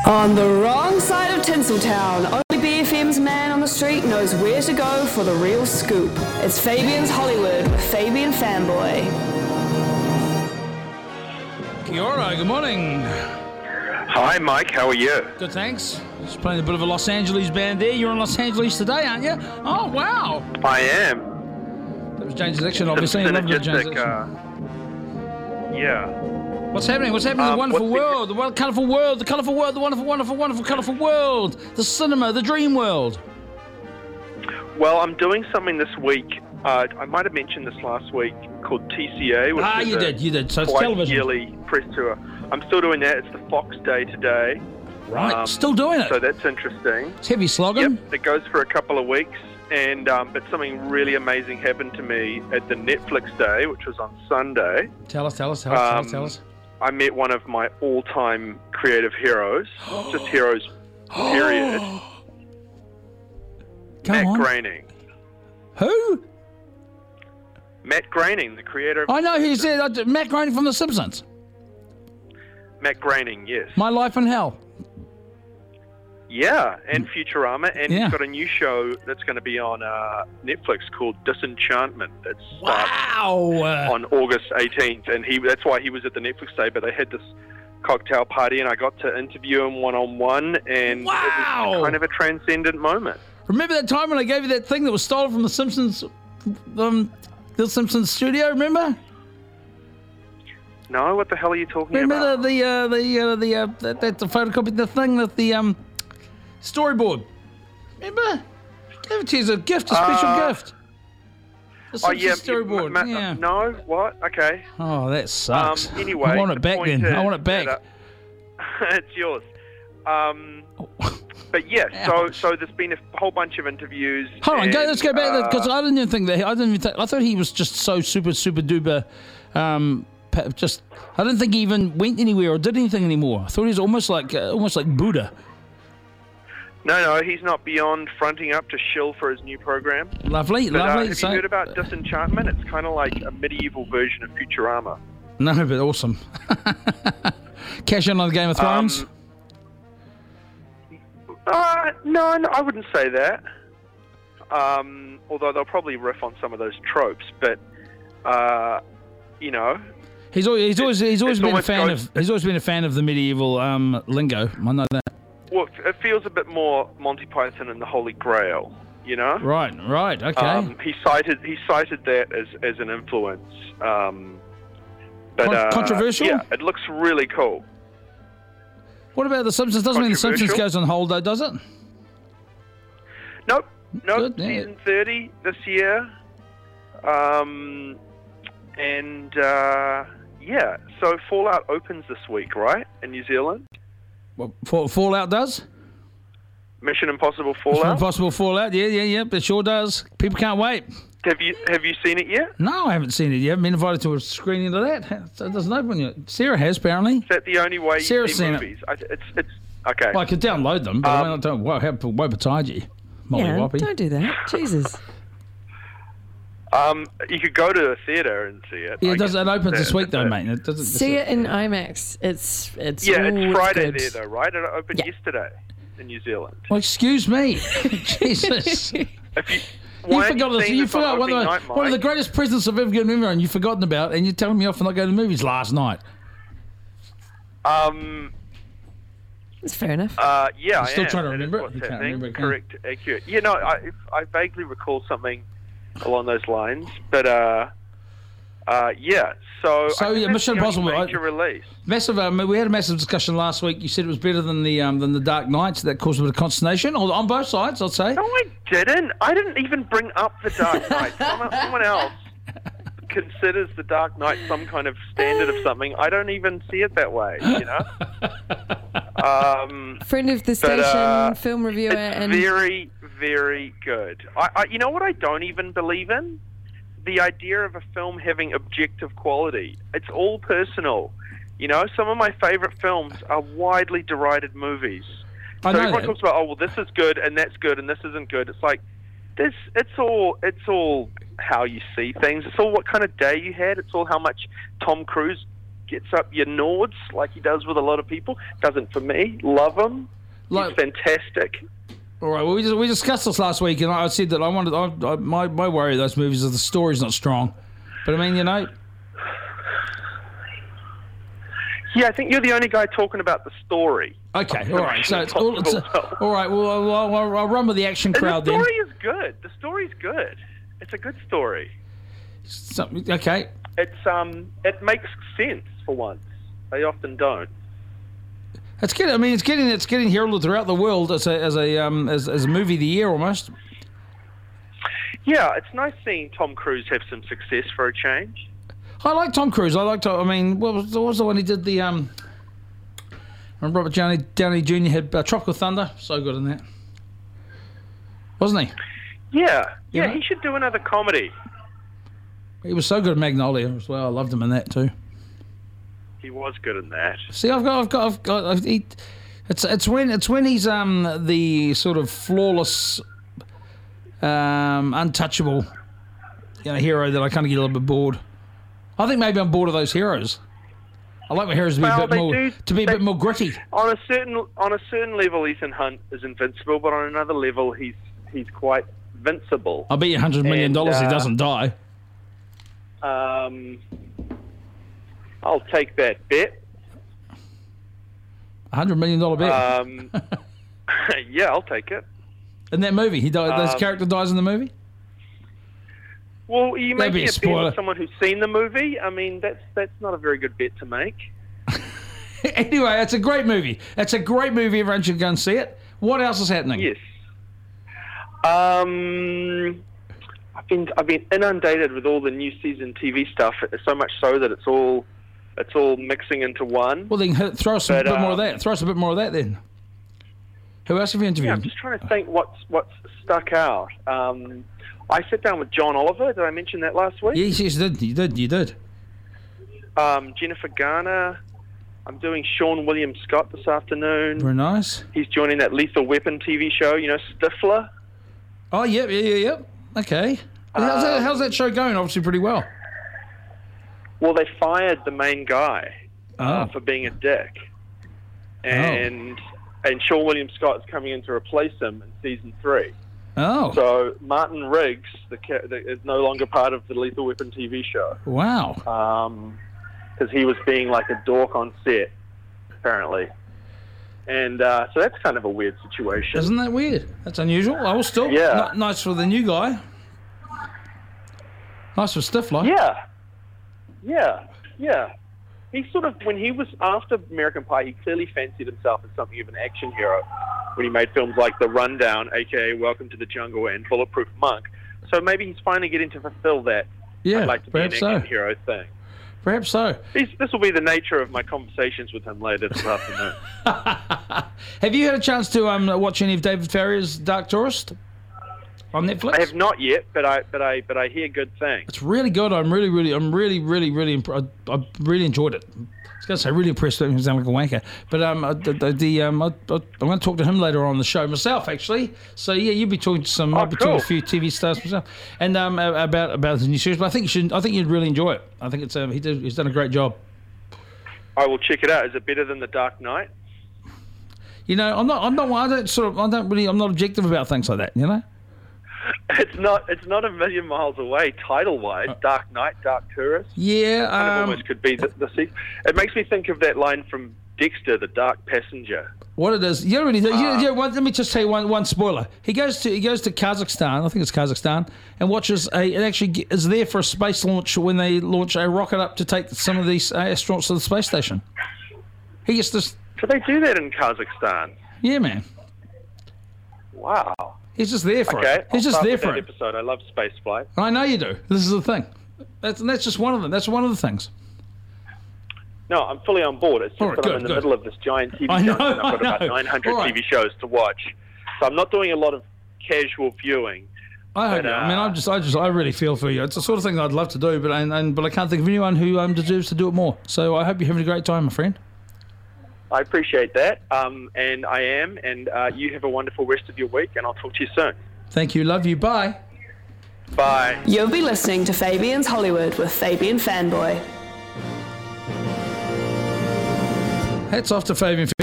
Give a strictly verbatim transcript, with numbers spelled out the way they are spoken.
On the wrong side of Tinseltown, only B F M's man on the street knows where to go for the real scoop. It's Fabian's Hollywood with Fabian Fanboy. Kia ora, good morning. Hi, Mike. How are you? Good, thanks. Just playing a bit of a Los Angeles band there. You're in Los Angeles today, aren't you? Oh, wow. I am. That was James' election, obviously. I love James' election. Uh, yeah. What's happening? What's happening in Um, the wonderful what's the- world? The world, colourful world, the colourful world, the wonderful, wonderful, wonderful, colourful world. The cinema, the dream world. Well, I'm doing something this week. Uh, I might have mentioned this last week called T C A, which Ah, is you a did, you did. So it's twice television. yearly press tour. I'm still doing that. It's the Fox Day today. Right, Um, still doing it. So that's interesting. It's heavy slogging. Yep, it goes for a couple of weeks. And um, but something really amazing happened to me at the Netflix Day, which was on Sunday. Tell us, tell us, tell us, tell us, Um, tell us. I met one of my all-time creative heroes, just heroes, period. Come Matt on. Groening. Who? Matt Groening, the creator of I know who said uh, Matt Groening from The Simpsons. Matt Groening, yes. My Life in Hell. Yeah, and Futurama, and Yeah. he's got a new show that's going to be on uh, Netflix called Disenchantment. That starts Wow. on August eighteenth, and he that's why he was at the Netflix Day, but they had this cocktail party, and I got to interview him one-on-one, and Wow. it was kind of a transcendent moment. Remember that time when I gave you that thing that was stolen from The Simpsons, um, The Simpsons studio? Remember? No, what the hell are you talking Remember about? the the uh, the uh, the uh, that, that the photocopy, the thing that the um storyboard. Remember? Gave it to you as a gift, a special Uh, gift. The Oh, Simpsons yeah. storyboard. ma- yeah. No, what? Okay. Oh, that sucks. Um, anyway, I want it the back point then. I is want it back. that, uh, it's yours. Um, but yeah, so so there's been a whole bunch of interviews. Hold on, go, and, let's go back because uh, I didn't even think that. I didn't even think. I thought he was just so super super duper. Um, pa- just I didn't think he even went anywhere or did anything anymore. I thought he was almost like uh, almost like Buddha. No, no, he's not beyond fronting up to shill for his new program. Lovely, But, uh, lovely. have So- you heard about Disenchantment? It's kind of like a medieval version of Futurama. No, but awesome. Cash in on the Game of Thrones. Um, uh, no, no, I wouldn't say that. Um, although they'll probably riff on some of those tropes, but uh, you know, he's always he's always he's always it's been a almost fan goes- of he's always been a fan of the medieval um, lingo. I know that. well, it feels a bit more Monty Python and the Holy Grail. You know, Right, right, okay. um, he cited he cited that as as an influence. Um, but Con- uh, controversial? Yeah, it looks really cool. What about the Simpsons? Doesn't mean the Simpsons controversial? goes on hold though, does it? Nope, nope. Good, yeah. Season thirty this year, um, and uh, yeah. So Fallout opens this week, right, in New Zealand? What Fall- Fallout does? Mission Impossible Mission Fallout. Impossible Fallout. Yeah, yeah, yeah. It sure does. People can't wait. Have you have you seen it yet? No, I haven't seen it yet. I've been invited to a screening of that. So it doesn't open yet. Sarah has, apparently. Is that the only way you Sarah's see seen it. movies? I, it's it's okay. Well, I could download them, but Um, I don't won't have Wopataji. Molly Yeah, Whoppy. don't do that. Jesus. Um, you could go to a theatre and see it. Yeah, I it does. guess It opens that- this week though, that- mate. It doesn't. See it in IMAX. It's it's Yeah, ooh, it's Friday good. there though, right? It opened Yeah. yesterday in New Zealand. Well, excuse me, Jesus. If you, You why forgot, have you this, seen you this on forgot one, of opening the, night, one of the Mike? greatest presents I've ever given everyone you've forgotten about, and you're telling me off for not going to the movies last night. Um, Oh, It's fair enough. uh, yeah, I'm still I am. trying to That is remember it. what's You can't happening. remember it, can Correct, accurate. Yeah, no, I, if, I vaguely recall something along those lines, but uh, uh, yeah. So, So, I think yeah, that's Mission the only Impossible, I- major release. Massive. Um, we had a massive discussion last week. You said it was better than the um, than the Dark Knights. That caused a bit of consternation on on both sides, I'd say. No, I didn't. I didn't even bring up the Dark Knight. Someone, someone else considers the Dark Knight some kind of standard of something. I don't even see it that way, you know? Um, Friend of the but, station, uh, film reviewer, it's and very, very good. I, I, you know what I don't even believe in? The idea of a film having objective quality. It's all personal. You know, some of my favorite films are widely derided movies. I So know everyone that. talks about, oh, well, this is good and that's good and this isn't good. It's like, this. It's all. It's all how you see things. It's all what kind of day you had. It's all how much Tom Cruise gets up your nords like he does with a lot of people. Doesn't for me. Love him. Like- He's fantastic. All right. Well, we just, we discussed this last week, and I said that I wanted. I, I, my my worry of those movies is the story's not strong. But I mean, you know. Yeah, I think you're the only guy talking about the story. Okay. All right. So it's all. It's a, all right. Well, I'll, I'll, I'll run with the action And crowd the then. story is good. The story's good. It's a good story. Something, okay. It's um, it makes sense for once. They often don't. It's getting. I mean, it's getting. It's getting heralded throughout the world as a as a um as, as a movie of the year almost. Yeah, it's nice seeing Tom Cruise have some success for a change. I like Tom Cruise. I like. To, I mean, what was, what was the one he did? The um. Remember Robert Downey Downey Junior had uh, Tropical Thunder. So good in that, wasn't he? Yeah, yeah, know? he should do another comedy. He was so good at Magnolia as well. I loved him in that too. He was good in that. See, I've got, I've got, I've got. I've, he, it's it's when it's when he's um the sort of flawless, um untouchable, you know, hero that I kind of get a little bit bored. I think maybe I'm bored of those heroes. I like my heroes to be Well, a bit they more do- to be a they- bit more gritty. On a certain on a certain level, Ethan Hunt is invincible, but on another level, he's he's quite vincible. I'll bet you hundred million dollars he And, uh, doesn't die. Um, I'll take that bet. A hundred million dollar bet. Um, yeah, I'll take it. in that movie, he died. This um, character dies in the movie. Well, are you That'd be making a a bet spoiler. with someone who's seen the movie? I mean, that's that's not a very good bet to make. Anyway, it's a great movie. It's a great movie. Everyone should go and see it. What else is happening? Yes. Um, I've been I've been inundated with all the new season T V stuff. So much so that it's all it's all mixing into one. Well, then hit- throw us a But, bit more of um, that. Throw us a bit more of that then. Who else have you Yeah, interviewed? I'm just trying to think what's what's stuck out. Um, I sat down with John Oliver. Did I mention that last week? Yes, yes, you did. You did. You did. Um, Jennifer Garner. I'm doing Sean William Scott this afternoon. Very nice. He's joining that Lethal Weapon T V show. You know, Stifler. Oh, yep, yeah, yeah, yep. Okay. How's, that, Um, how's that show going? Obviously, pretty well. Well, they fired the main guy uh, Oh. for being a dick, and and Sean William Scott is coming in to replace him in season three. Oh, So Martin Riggs, the, ca- the is no longer part of the Lethal Weapon T V show wow. because he was being like a dork on set, apparently. And uh, so that's kind of a weird situation. Isn't that weird? That's unusual. I was still Yeah. n- nice for the new guy. Nice for Stifler. Yeah, yeah, yeah. He sort of, when he was after American Pie, he clearly fancied himself as something of an action hero when he made films like The Rundown, aka Welcome to the Jungle, and Bulletproof Monk. So maybe he's finally getting to fulfill that. Yeah, I'd like to be an perhaps action so. hero thing. Perhaps so. These, this will be the nature of my conversations with him later this afternoon. Have you had a chance to um, watch any of David Farrier's Dark Tourist on Netflix? I have not yet, but I but I but I hear good things. It's really good. I'm really, really, I'm really, really, really, imp- I, I really enjoyed it. I was going to say really impressed with him. He sounded like a wanker. But um, I- the, the, the um, I, I, I'm going to talk to him later on the show myself, actually. So yeah, you'll be talking to some, Oh, I'll be talking to a cool. few T V stars myself, and um, about about the new series. But I think you should. I think you'd really enjoy it. I think it's um, he did, he's done a great job. I will check it out. Is it better than The Dark Knight? You know, I'm not, I'm not, I don't sort of, I don't really, I'm not objective about things like that. You know. It's not. It's not a million miles away, title-wise. Dark Knight, Dark Tourist. Yeah. Kind of Um, almost could be the, the se- It makes me think of that line from Dexter, The Dark Passenger. What it is, you already know. Uh, you, you, one, let me just tell you one, one spoiler. He goes to he goes to Kazakhstan, I think it's Kazakhstan, and watches a. It actually ge- is there for a space launch when they launch a rocket up to take some of these uh, astronauts to the space station. He gets this. So they do that in Kazakhstan. Yeah, man. Wow. He's just there for Okay, it. He's I'll just start there with for that it. episode. I love space flight. I know you do. This is the thing. That's and that's just one of them. That's one of the things. No, I'm fully on board. It's just All right, that good, I'm in the good. middle of this giant T V I know, junk, and I've got I about know. nine hundred All right. T V shows to watch. So I'm not doing a lot of casual viewing. I hope. But, you. I mean, uh, I'm just, I just, I really feel for you. It's the sort of thing that I'd love to do, but and, and but I can't think of anyone who um, deserves to do it more. So I hope you're having a great time, my friend. I appreciate that, um, and I am, and uh, you have a wonderful rest of your week, and I'll talk to you soon. Thank you. Love you. Bye. Bye. You'll be listening to Fabian's Hollywood with Fabian Fanboy. hats off to Fabian